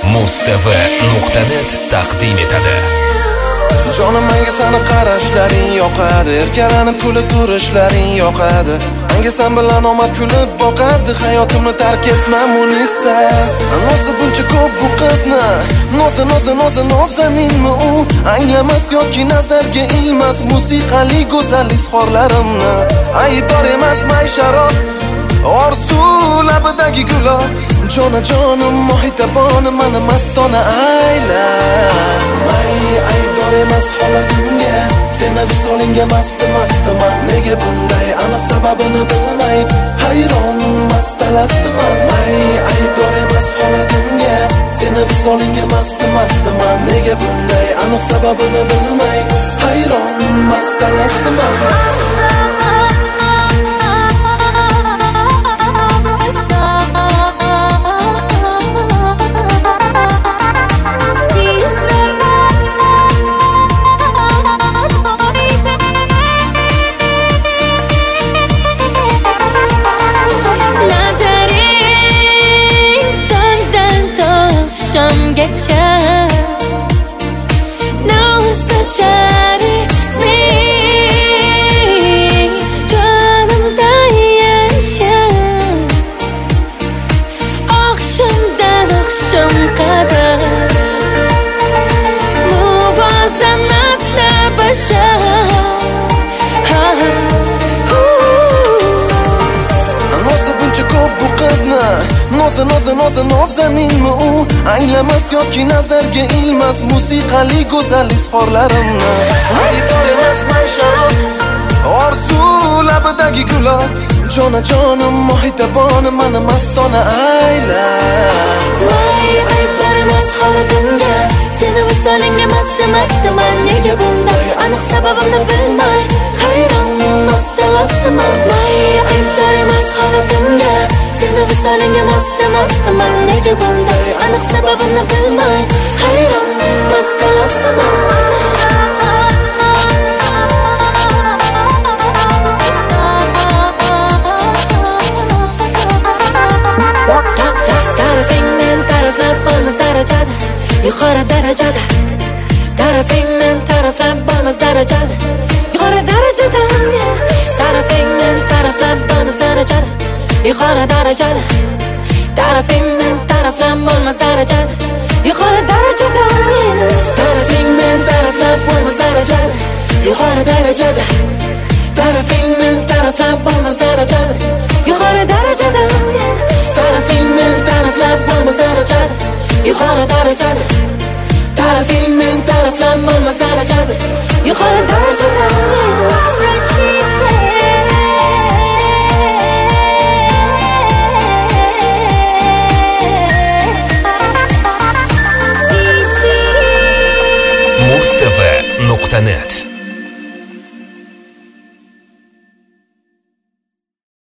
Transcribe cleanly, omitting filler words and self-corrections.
Mustv.net taqdim etadi. Jonim, menga seni qarashlaring yoqadi, erkalanib kulib turishlaring yoqadi. Menga sen bilan omad kulib boqadi, hayotimni tark etma Munisa. Nozi buncha ko'p bu qizni, nozaninmi u? Anglamas yoki nazarga ilmas musiqali go'zal izhorlarimni. Aybdor emas maysharoq, orzu labidagi gullar. Jonim, mohitabonim, mana mastona ayla. Aybdor emas holatimga, seni visolinga mast-mastman. Nega bunday, aniq sababini bilmay hayron mast-alastman. Aybdor emas holatimga, seni visolinga mast-mastman. Nega bunday, aniq sababini bilmay hayron mast-alastman. Nozaninmi u? Anglamas yoki nazarga ilmas musiqali go'zal izhorlarimni. Aybdor emas maysharoq, orzu labidagi gullar. Jonim, mohitabonim, mana mastona ayla. Aybdor emas holatimga, seni visolinga mast-mastman. Nega bunday, aniq sababini bilmay hayron mast-alastman. Aybdor emas holatimga, seni visolinga mast-mastman. Nega bunday, aniq sababini bilmay hayron mast-alastman. Yuqori darajada, tarafingdan taraflab bo'lmas darajada. Yuqori darajada, tarafingdan taraflab bo'lmas darajada. Yuqori darajada, tarafingdan taraflab bo'lmas darajada. Yuqori darajada, tarafingdan taraflab bo'lmas darajada. Yuqori darajada, tarafingdan taraflab bo'lmas darajada. Yuqori darajada, tarafingdan taraflab bo'lmas darajada. Yuqori darajada, tarafingdan taraflab bo'lmas darajada. Yuqori darajada. Mustv.net